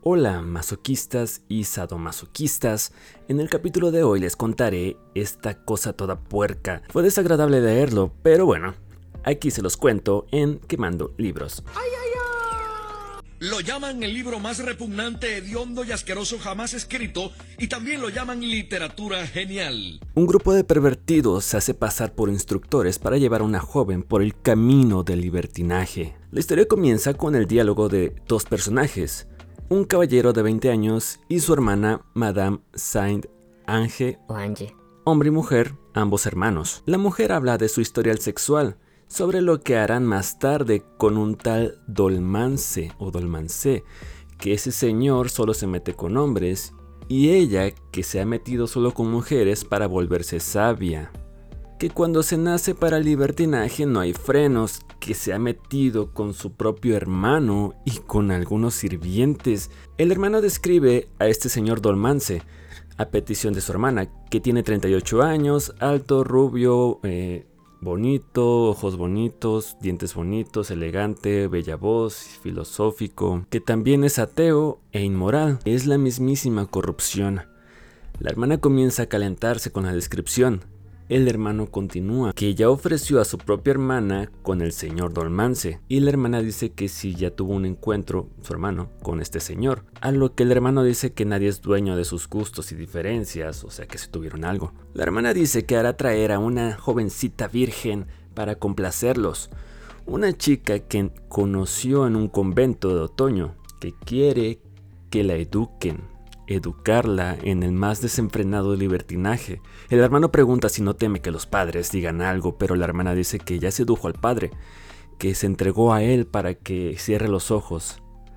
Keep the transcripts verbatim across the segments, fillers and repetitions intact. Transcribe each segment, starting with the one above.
Hola masoquistas y sadomasoquistas, en el capítulo de hoy les contaré esta cosa toda puerca. Fue desagradable leerlo, pero bueno, aquí se los cuento en Quemando Libros. ¡Ay, ay, ay! Lo llaman el libro más repugnante, hediondo y asqueroso jamás escrito, y también lo llaman literatura genial. Un grupo de pervertidos se hace pasar por instructores para llevar a una joven por el camino del libertinaje. La historia comienza con el diálogo de dos personajes, un caballero de veinte años y su hermana Madame Saint-Ange, o Ange. Hombre y mujer, ambos hermanos. La mujer habla de su historial sexual, sobre lo que harán más tarde con un tal Dolmance o Dolmance, que ese señor solo se mete con hombres, y ella que se ha metido solo con mujeres para volverse sabia. Que cuando se nace para el libertinaje no hay frenos, que se ha metido con su propio hermano y con algunos sirvientes. El hermano describe a este señor Dolmance, a petición de su hermana, que tiene treinta y ocho años, alto, rubio, eh, bonito, ojos bonitos, dientes bonitos, elegante, bella voz, filosófico, que también es ateo e inmoral. Es la mismísima corrupción. La hermana comienza a calentarse con la descripción. El hermano continúa que ya ofreció a su propia hermana con el señor Dolmance, y la hermana dice que sí ya tuvo un encuentro, su hermano, con este señor, a lo que el hermano dice que nadie es dueño de sus gustos y diferencias, o sea que se tuvieron algo. La hermana dice que hará traer a una jovencita virgen para complacerlos, una chica que conoció en un convento de otoño, que quiere que la eduquen. Educarla en el más desenfrenado libertinaje. El hermano pregunta si no teme que los padres digan algo, pero la hermana dice que ya sedujo al padre, que se entregó a él para que cierre los ojos.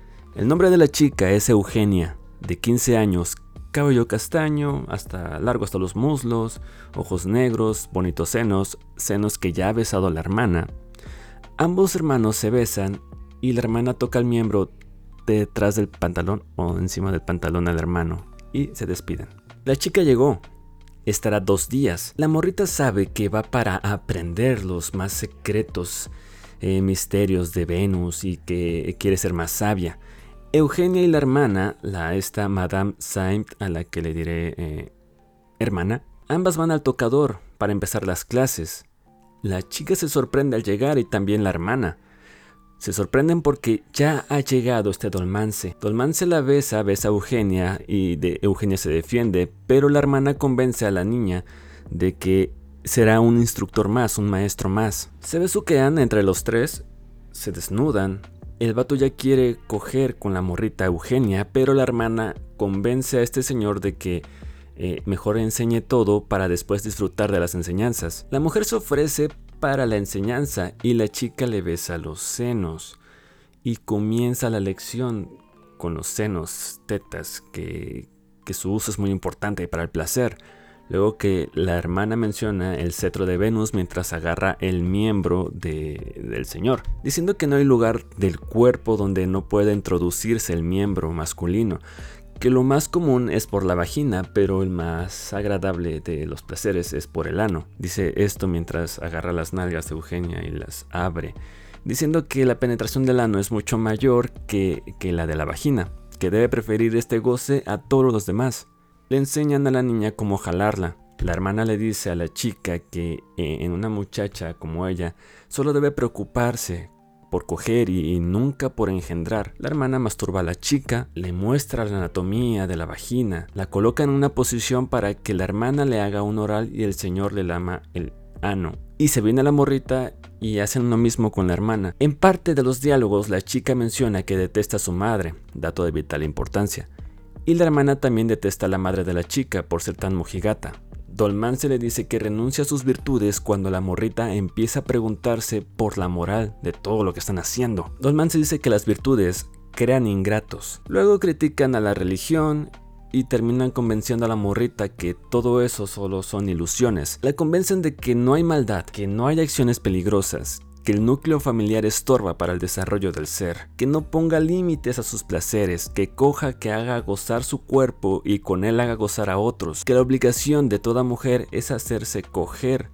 El nombre de la chica es Eugenia, de quince años, cabello castaño, hasta largo hasta los muslos, ojos negros, bonitos senos, senos que ya ha besado a la hermana. Ambos hermanos se besan y la hermana toca el miembro detrás del pantalón o encima del pantalón al hermano y se despiden. La chica llegó, estará dos días. La morrita sabe que va para aprender los más secretos eh, misterios de Venus y que quiere ser más sabia. Eugenia y la hermana, la esta Madame Saint, a la que le diré eh, hermana, ambas van al tocador para empezar las clases. La chica se sorprende al llegar y también la hermana. Se sorprenden porque ya ha llegado este Dolmance. Dolmance la besa, besa a Eugenia y de Eugenia se defiende, pero la hermana convence a la niña de que será un instructor más, un maestro más. Se besuquean entre los tres, se desnudan. El vato ya quiere coger con la morrita Eugenia, pero la hermana convence a este señor de que eh, mejor enseñe todo para después disfrutar de las enseñanzas. La mujer se ofrece para la enseñanza y la chica le besa los senos y comienza la lección con los senos, tetas, que, que su uso es muy importante para el placer. Luego que la hermana menciona el cetro de Venus mientras agarra el miembro de, del señor, diciendo que no hay lugar del cuerpo donde no pueda introducirse el miembro masculino, que lo más común es por la vagina, pero el más agradable de los placeres es por el ano. Dice esto mientras agarra las nalgas de Eugenia y las abre, diciendo que la penetración del ano es mucho mayor que, que la de la vagina, que debe preferir este goce a todos los demás. Le enseñan a la niña cómo jalarla. La hermana le dice a la chica que eh, en una muchacha como ella solo debe preocuparse por coger y, y nunca por engendrar. La hermana masturba a la chica, le muestra la anatomía de la vagina, la coloca en una posición para que la hermana le haga un oral y el señor le lama el ano. Y se viene a la morrita y hacen lo mismo con la hermana. En parte de los diálogos la chica menciona que detesta a su madre, dato de vital importancia. Y la hermana también detesta a la madre de la chica por ser tan mojigata. Dolmance le dice que renuncia a sus virtudes cuando la morrita empieza a preguntarse por la moral de todo lo que están haciendo. Dolmance dice que las virtudes crean ingratos. Luego critican a la religión y terminan convenciendo a la morrita que todo eso solo son ilusiones. La convencen de que no hay maldad, que no hay acciones peligrosas, que el núcleo familiar estorba para el desarrollo del ser, que no ponga límites a sus placeres, que coja, que haga gozar su cuerpo y con él haga gozar a otros, que la obligación de toda mujer es hacerse coger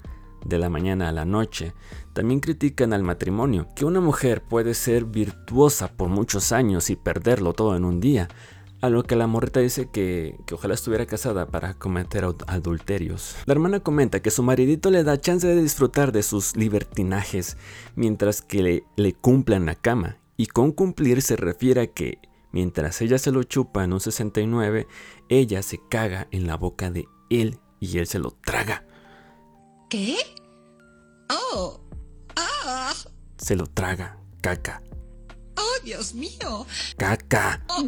de la mañana a la noche. También critican al matrimonio, que una mujer puede ser virtuosa por muchos años y perderlo todo en un día. A lo que la morrita dice que, que ojalá estuviera casada para cometer adulterios. La hermana comenta que su maridito le da chance de disfrutar de sus libertinajes mientras que le, le cumpla en la cama. Y con cumplir se refiere a que mientras ella se lo chupa en un sesenta y nueve, ella se caga en la boca de él y él se lo traga. ¿Qué? Oh, ah. Se lo traga, caca. Oh, Dios mío. Caca. Oh.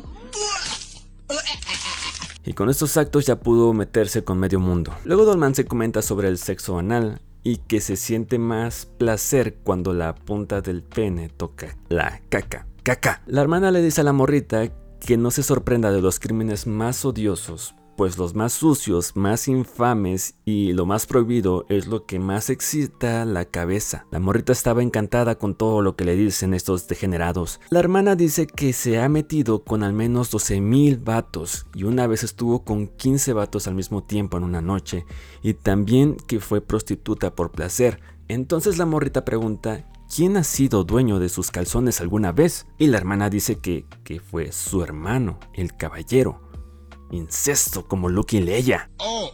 Y con estos actos ya pudo meterse con medio mundo. Luego Dolman se comenta sobre el sexo anal y que se siente más placer cuando la punta del pene toca la caca. Caca. La hermana le dice a la morrita que no se sorprenda de los crímenes más odiosos, pues los más sucios, más infames y lo más prohibido es lo que más excita la cabeza. La morrita estaba encantada con todo lo que le dicen estos degenerados. La hermana dice que se ha metido con al menos doce mil vatos y una vez estuvo con quince vatos al mismo tiempo en una noche y también que fue prostituta por placer. Entonces la morrita pregunta: ¿quién ha sido dueño de sus calzones alguna vez? Y la hermana dice que, que fue su hermano, el caballero. Incesto como Luke y Leia. Oh.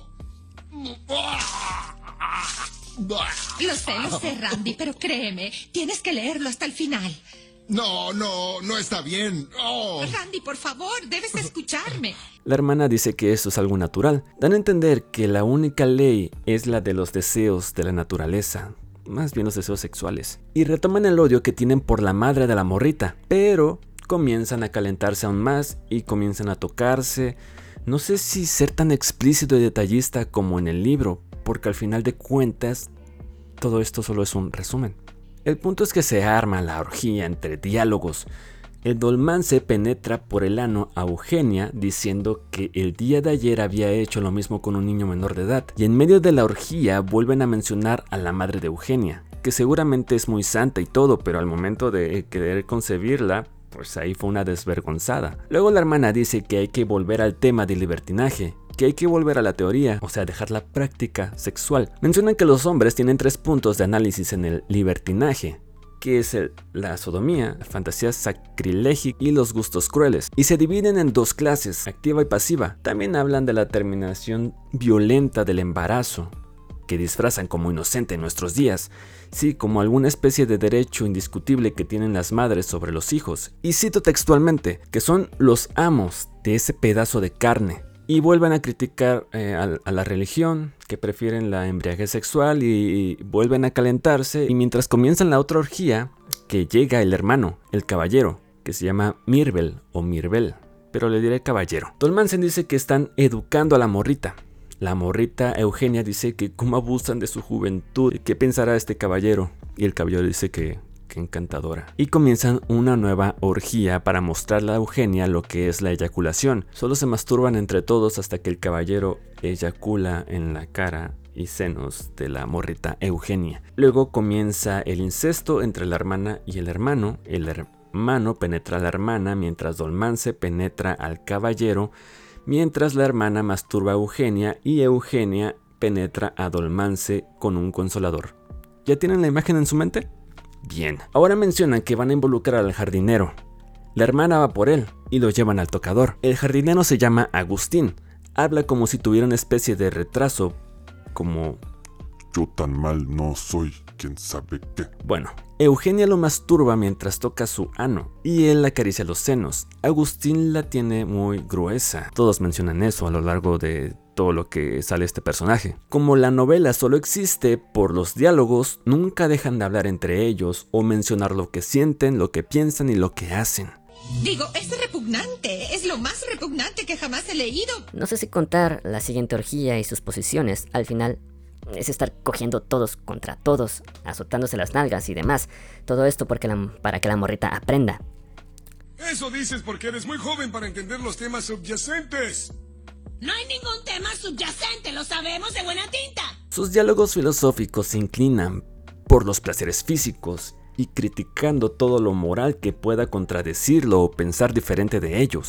Lo sé, lo sé, Randy, pero créeme, tienes que leerlo hasta el final. No, no, no está bien. Oh. Randy, por favor, debes escucharme. La hermana dice que eso es algo natural. Dan a entender que la única ley es la de los deseos de la naturaleza, más bien los deseos sexuales. Y retoman el odio que tienen por la madre de la morrita, pero comienzan a calentarse aún más y comienzan a tocarse. No sé si ser tan explícito y detallista como en el libro, porque al final de cuentas todo esto solo es un resumen. El punto es que se arma la orgía entre diálogos. El Dolman se penetra por el ano a Eugenia diciendo que el día de ayer había hecho lo mismo con un niño menor de edad, y en medio de la orgía vuelven a mencionar a la madre de Eugenia, que seguramente es muy santa y todo, pero al momento de querer concebirla, pues ahí fue una desvergonzada. Luego la hermana dice que hay que volver al tema del libertinaje, que hay que volver a la teoría, o sea, dejar la práctica sexual. Mencionan que los hombres tienen tres puntos de análisis en el libertinaje, que es el, la sodomía, la fantasía sacrilégica y los gustos crueles, y se dividen en dos clases, activa y pasiva. También hablan de la terminación violenta del embarazo, que disfrazan como inocente en nuestros días, sí, como alguna especie de derecho indiscutible que tienen las madres sobre los hijos. Y cito textualmente, que son los amos de ese pedazo de carne. Y vuelven a criticar eh, a, a la religión, que prefieren la embriaguez sexual y, y vuelven a calentarse. Y mientras comienzan la otra orgía, que llega el hermano, el caballero, que se llama Mirvel o Mirvel, pero le diré caballero. Dolmansen dice que están educando a la morrita. La morrita Eugenia dice que cómo abusan de su juventud, ¿qué pensará este caballero? Y el caballero dice que, que encantadora. Y comienzan una nueva orgía para mostrarle a Eugenia lo que es la eyaculación. Solo se masturban entre todos hasta que el caballero eyacula en la cara y senos de la morrita Eugenia. Luego comienza el incesto entre la hermana y el hermano. El hermano penetra a la hermana mientras Dolmanse penetra al caballero, mientras la hermana masturba a Eugenia y Eugenia penetra a Dolmanse con un consolador. ¿Ya tienen la imagen en su mente? Bien. Ahora mencionan que van a involucrar al jardinero. La hermana va por él y lo llevan al tocador. El jardinero se llama Agustín. Habla como si tuviera una especie de retraso, como... yo tan mal no soy, quién sabe qué. Bueno, Eugenia lo masturba mientras toca su ano y él acaricia los senos. Agustín la tiene muy gruesa. Todos mencionan eso a lo largo de todo lo que sale este personaje. Como la novela solo existe por los diálogos, nunca dejan de hablar entre ellos o mencionar lo que sienten, lo que piensan y lo que hacen. Digo, es repugnante, es lo más repugnante que jamás he leído. No sé si contar la siguiente orgía y sus posiciones. Al final es estar cogiendo todos contra todos, azotándose las nalgas y demás. Todo esto porque la, para que la morrita aprenda. Eso dices porque eres muy joven para entender los temas subyacentes. No hay ningún tema subyacente, lo sabemos de buena tinta. Sus diálogos filosóficos se inclinan por los placeres físicos y criticando todo lo moral que pueda contradecirlo o pensar diferente de ellos.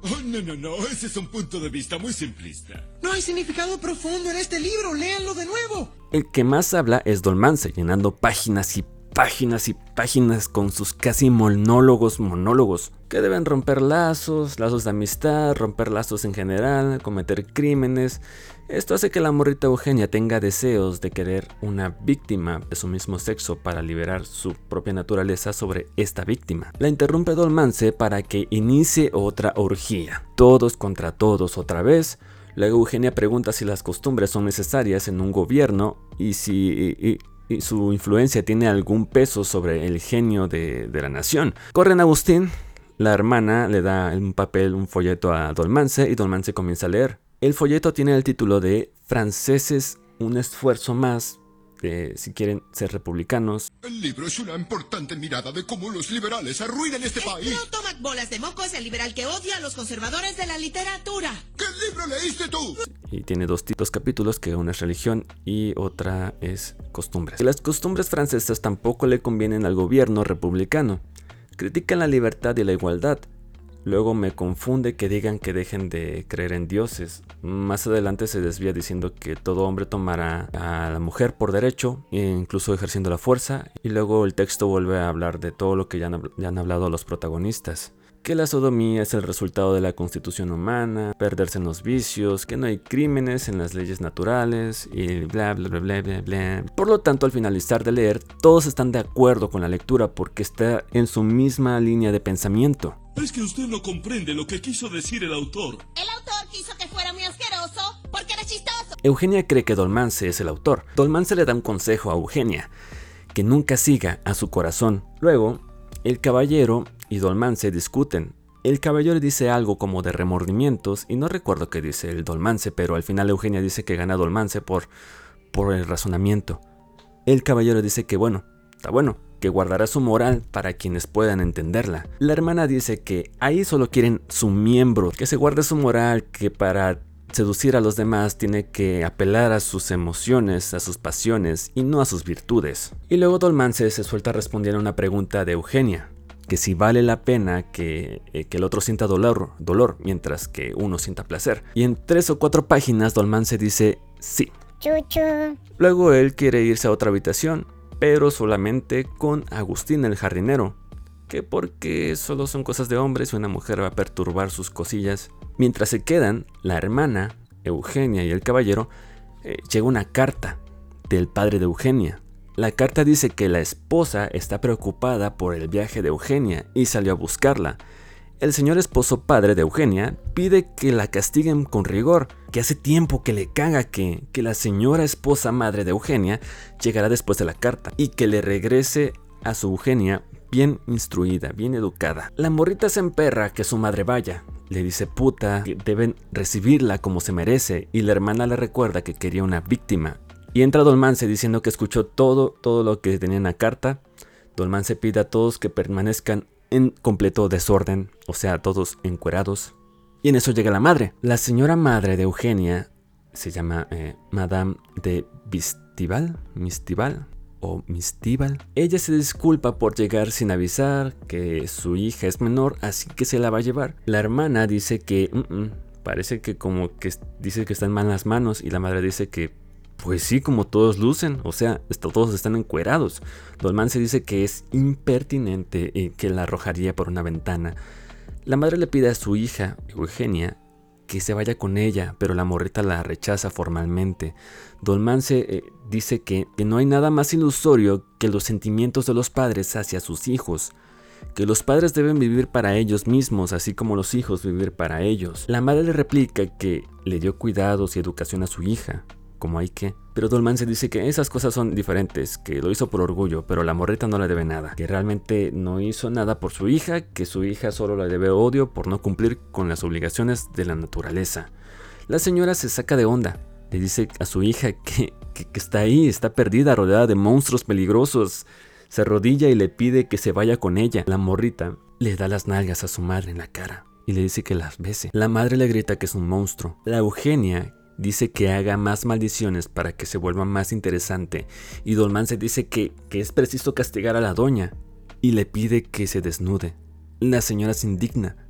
Oh, no, no, no, ese es un punto de vista muy simplista. No hay significado profundo en este libro, léanlo de nuevo. El que más habla es Dolmance, llenando páginas y páginas y páginas con sus casi monólogos, monólogos, que deben romper lazos, lazos de amistad, romper lazos en general, cometer crímenes. Esto hace que la morrita Eugenia tenga deseos de querer una víctima de su mismo sexo para liberar su propia naturaleza sobre esta víctima. La interrumpe Dolmance para que inicie otra orgía. Todos contra todos otra vez. Luego Eugenia pregunta si las costumbres son necesarias en un gobierno y si... Y, y, y su influencia tiene algún peso sobre el genio de, de la nación. Corren a Agustín, la hermana le da un papel, un folleto a Dolmance y Dolmance comienza a leer. El folleto tiene el título de Franceses, un esfuerzo más de si quieren ser republicanos. El libro es una importante mirada de cómo los liberales arruinan este país. El Proto Bolas de Moco es el liberal que odia a los conservadores de la literatura. ¿Qué libro leíste tú? Y tiene dos, dos capítulos, que una es religión y otra es costumbres. Las costumbres francesas tampoco le convienen al gobierno republicano. Critican la libertad y la igualdad. Luego me confunde que digan que dejen de creer en dioses. Más adelante se desvía diciendo que todo hombre tomará a la mujer por derecho, incluso ejerciendo la fuerza. Y luego el texto vuelve a hablar de todo lo que ya han, ya han hablado los protagonistas. Que la sodomía es el resultado de la constitución humana, perderse en los vicios, que no hay crímenes en las leyes naturales y bla bla bla bla bla bla. Por lo tanto, al finalizar de leer, todos están de acuerdo con la lectura porque está en su misma línea de pensamiento. Es que usted no comprende lo que quiso decir el autor. El autor quiso que fuera muy asqueroso porque era chistoso. Eugenia cree que Dolmance es el autor. Dolmance le da un consejo a Eugenia, que nunca siga a su corazón. Luego, el caballero y Dolmance discuten. El caballero dice algo como de remordimientos y no recuerdo qué dice el Dolmance, pero al final Eugenia dice que gana Dolmance por, por el razonamiento. El caballero dice que bueno, está bueno, que guardará su moral para quienes puedan entenderla. La hermana dice que ahí solo quieren su miembro, que se guarde su moral, que para seducir a los demás tiene que apelar a sus emociones, a sus pasiones y no a sus virtudes. Y luego Dolmance se suelta a responder a una pregunta de Eugenia, que si vale la pena que, eh, que el otro sienta dolor, dolor mientras que uno sienta placer. Y en tres o cuatro páginas Dolmance dice sí. Chuchu. Luego él quiere irse a otra habitación, pero solamente con Agustín el jardinero, que porque solo son cosas de hombres y una mujer va a perturbar sus cosillas. Mientras se quedan, la hermana, Eugenia y el caballero, eh, llega una carta del padre de Eugenia. La carta dice que la esposa está preocupada por el viaje de Eugenia y salió a buscarla. El señor esposo padre de Eugenia pide que la castiguen con rigor, que hace tiempo que le caga que, que la señora esposa madre de Eugenia llegará después de la carta y que le regrese a su Eugenia bien instruida, bien educada. La morrita se emperra que su madre vaya, le dice puta, que deben recibirla como se merece y la hermana le recuerda que quería una víctima. Y entra Dolmance diciendo que escuchó todo, todo lo que tenía en la carta. Dolmance pide a todos que permanezcan en completo desorden, o sea, todos encuerados. Y en eso llega la madre. La señora madre de Eugenia se llama eh, Madame de Mistival, Mistival o Mistival. Ella se disculpa por llegar sin avisar, que su hija es menor, así que se la va a llevar. La hermana dice que mm, mm, parece que como que dice que está en malas manos y la madre dice que pues sí, como todos lucen, o sea, todos están encuerados. Dolmance dice que es impertinente y que la arrojaría por una ventana. La madre le pide a su hija, Eugenia, que se vaya con ella, pero la morrita la rechaza formalmente. Dolmance eh, dice que, que no hay nada más ilusorio que los sentimientos de los padres hacia sus hijos, que los padres deben vivir para ellos mismos, así como los hijos vivir para ellos. La madre le replica que le dio cuidados y educación a su hija, como hay que, pero Dolmance dice que esas cosas son diferentes, que lo hizo por orgullo, pero la morrita no le debe nada, que realmente no hizo nada por su hija, que su hija solo le debe odio por no cumplir con las obligaciones de la naturaleza. La señora se saca de onda, le dice a su hija que, que, que está ahí, está perdida, rodeada de monstruos peligrosos, se arrodilla y le pide que se vaya con ella. La morrita le da las nalgas a su madre en la cara y le dice que las bese. La madre le grita que es un monstruo. La Eugenia dice que haga más maldiciones para que se vuelva más interesante y Dolmance dice que, que es preciso castigar a la doña y le pide que se desnude. La señora se indigna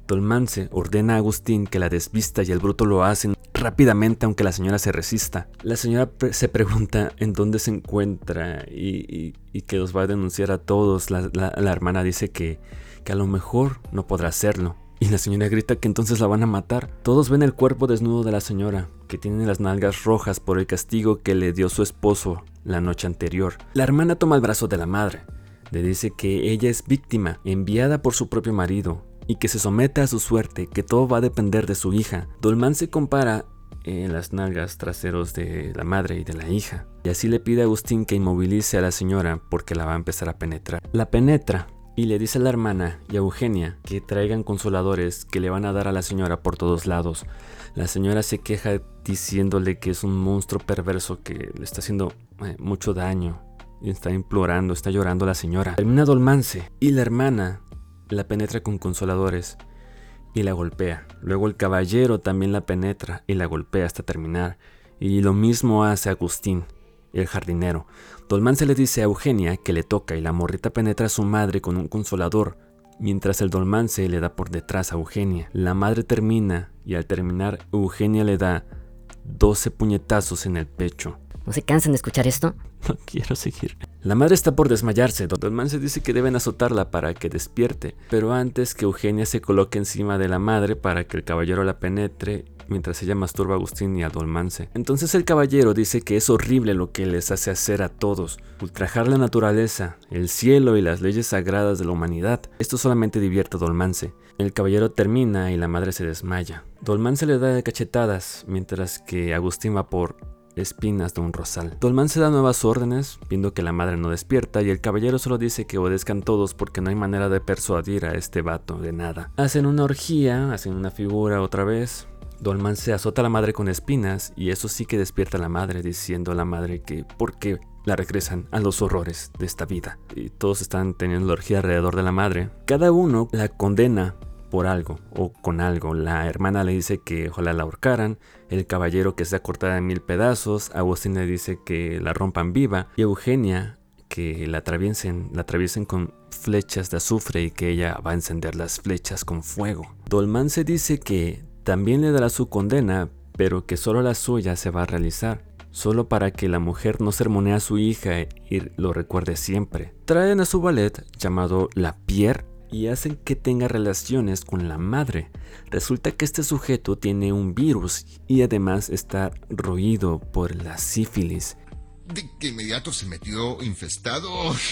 Dolmance ordena a Agustín que la desvista y el bruto lo hacen rápidamente aunque la señora se resista. La señora pre se pregunta en dónde se encuentra y, y, y que los va a denunciar a todos. La, la, la hermana dice que, que a lo mejor no podrá hacerlo. Y la señora grita que entonces la van a matar. Todos ven el cuerpo desnudo de la señora, que tiene las nalgas rojas por el castigo que le dio su esposo la noche anterior. La hermana toma el brazo de la madre. Le dice que ella es víctima, enviada por su propio marido, y que se somete a su suerte, que todo va a depender de su hija. Dolmance compara eh, las nalgas traseros de la madre y de la hija, y así le pide a Agustín que inmovilice a la señora porque la va a empezar a penetrar. La penetra y le dice a la hermana y a Eugenia que traigan consoladores que le van a dar a la señora por todos lados. La señora se queja diciéndole que es un monstruo perverso que le está haciendo eh, mucho daño. Y está implorando, está llorando la señora. Termina Dolmance y la hermana la penetra con consoladores y la golpea. Luego el caballero también la penetra y la golpea hasta terminar. Y lo mismo hace Agustín, el jardinero. Dolmance le dice a Eugenia que le toca y la morrita penetra a su madre con un consolador, mientras el Dolmance le da por detrás a Eugenia. La madre termina y al terminar Eugenia le da doce puñetazos en el pecho. ¿No se cansan de escuchar esto? No quiero seguir. La madre está por desmayarse. Dolmance dice que deben azotarla para que despierte, pero antes que Eugenia se coloque encima de la madre para que el caballero la penetre mientras ella masturba a Agustín y a Dolmance. Entonces el caballero dice que es horrible lo que les hace hacer a todos, ultrajar la naturaleza, el cielo y las leyes sagradas de la humanidad. Esto solamente divierte a Dolmance. El caballero termina y la madre se desmaya. Dolmance le da de cachetadas mientras que Agustín va por espinas de un rosal. Dolmance da nuevas órdenes, viendo que la madre no despierta, y el caballero solo dice que obedezcan todos porque no hay manera de persuadir a este vato de nada. Hacen una orgía, hacen una figura otra vez. Dolmance azota a la madre con espinas y eso sí que despierta a la madre, diciendo a la madre que por qué la regresan a los horrores de esta vida. Y todos están teniendo la orgía alrededor de la madre. Cada uno la condena por algo o con algo. La hermana le dice que ojalá la ahorcaran, el caballero que sea cortada en mil pedazos, Agustín le dice que la rompan viva y Eugenia que la atraviesen, la atraviesen con flechas de azufre y que ella va a encender las flechas con fuego. Dolmance dice que también le dará su condena, pero que solo la suya se va a realizar, solo para que la mujer no sermonee a su hija y lo recuerde siempre. Traen a su valet llamado La Pierre y hacen que tenga relaciones con la madre. Resulta que este sujeto tiene un virus y además está roído por la sífilis. De que inmediato se metió infestado.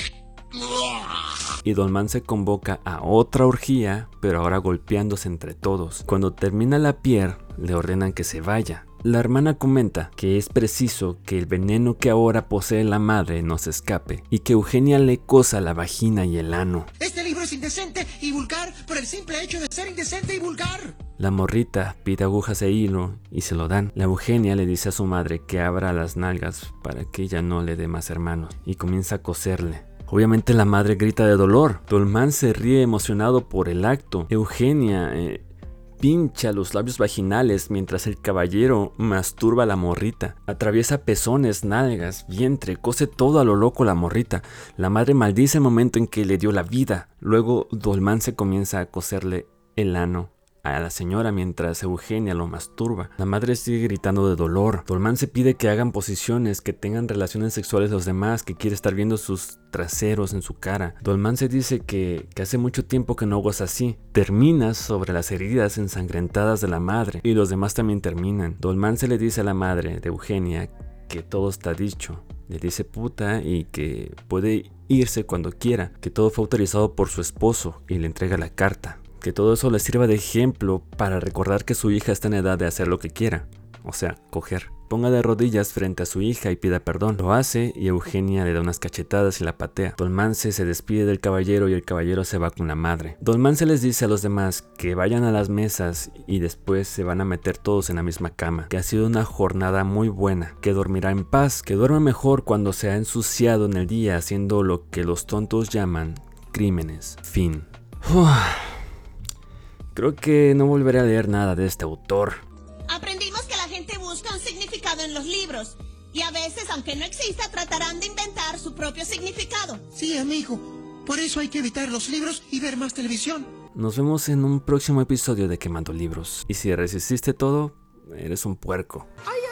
Y Dolmance convoca a otra orgía, pero ahora golpeándose entre todos. Cuando termina La Pierre, le ordenan que se vaya. La hermana comenta que es preciso que el veneno que ahora posee la madre no se escape y que Eugenia le cosa la vagina y el ano. Este libro es indecente y vulgar por el simple hecho de ser indecente y vulgar. La morrita pide agujas e hilo y se lo dan. La Eugenia le dice a su madre que abra las nalgas para que ella no le dé más hermanos y comienza a coserle. Obviamente la madre grita de dolor. Dolmance se ríe emocionado por el acto. Eugenia eh, pincha los labios vaginales mientras el caballero masturba a la morrita. Atraviesa pezones, nalgas, vientre, cose todo a lo loco la morrita. La madre maldice el momento en que le dio la vida. Luego Dolmance comienza a coserle el ano a la señora mientras Eugenia lo masturba. La madre sigue gritando de dolor. Dolmance pide que hagan posiciones, que tengan relaciones sexuales los demás, que quiere estar viendo sus traseros en su cara. Dolmance dice que, que hace mucho tiempo que no goza así. Termina sobre las heridas ensangrentadas de la madre y los demás también terminan. Dolmance le dice a la madre de Eugenia que todo está dicho. Le dice puta y que puede irse cuando quiera, que todo fue autorizado por su esposo y le entrega la carta. Que todo eso le sirva de ejemplo para recordar que su hija está en edad de hacer lo que quiera, o sea, coger. Ponga de rodillas frente a su hija y pida perdón. Lo hace y Eugenia le da unas cachetadas y la patea. Dolmance se despide del caballero y el caballero se va con la madre. Dolmance les dice a los demás que vayan a las mesas y después se van a meter todos en la misma cama, que ha sido una jornada muy buena, que dormirá en paz, que duerma mejor cuando se ha ensuciado en el día haciendo lo que los tontos llaman crímenes. Fin. Uf. Creo que no volveré a leer nada de este autor. Aprendimos que la gente busca un significado en los libros. Y a veces, aunque no exista, tratarán de inventar su propio significado. Sí, amigo. Por eso hay que evitar los libros y ver más televisión. Nos vemos en un próximo episodio de Quemando Libros. Y si resististe todo, eres un puerco. ¡Ay,